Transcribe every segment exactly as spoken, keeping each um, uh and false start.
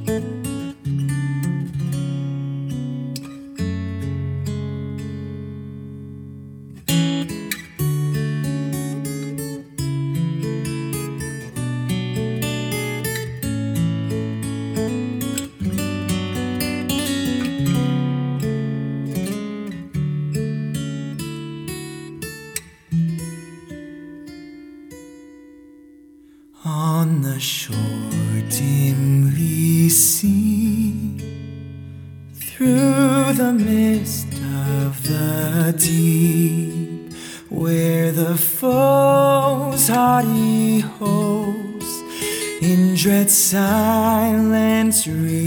On the shore dimly seen, through the mist of the deep, where the foe's haughty host in dread silence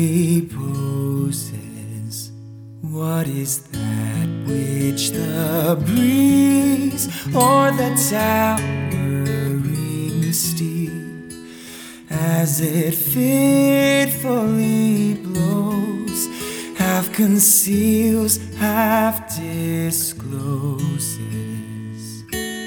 reposes. What is that which the breeze o'er the towering steep, as it fitfully blows, half conceals, half discloses?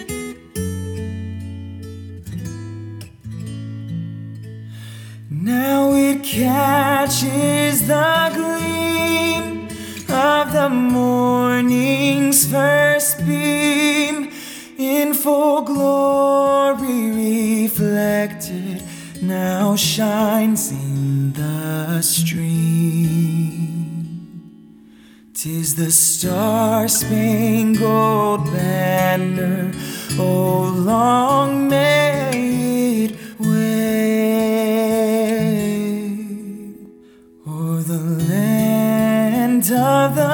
Now it catches the gleam of the morning's first beam, in full glory reflected, now shines in the stream. 'Tis the star-spangled banner, oh, long may it wave o'er the land of the